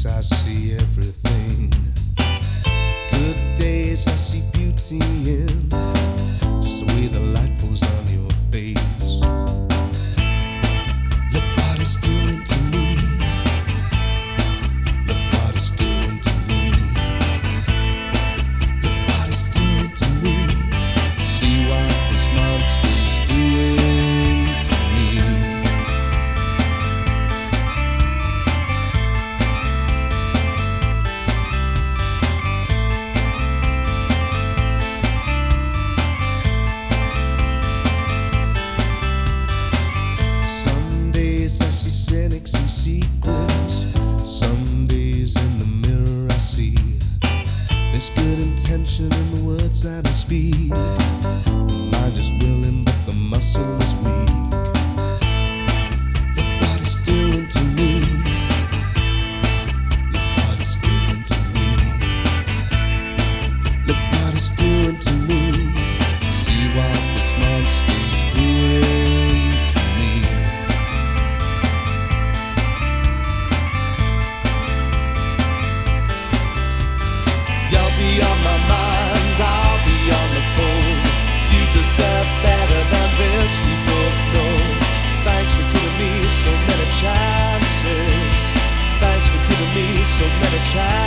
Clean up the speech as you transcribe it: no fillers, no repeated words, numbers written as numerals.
I see everything. Good days I see beauty in just the way the light falls on your face. Look what it's doing to me. Look what it's doing to me. Look what it's doing to me. See what this monster's doing to me. Some days I see cynics and sequins. Some days in the mirror I see there's good intention in the words that I speak. The mind is willing but the muscle is weak. Look what it's doing to me. Look what it's doing to me. Look what it's doing to me. See what this monster's doing to me. You'll be on my mind, I'll be on the phone. You deserve better than this, we both know. Thanks for giving me so many chances. Thanks for giving me so many chances.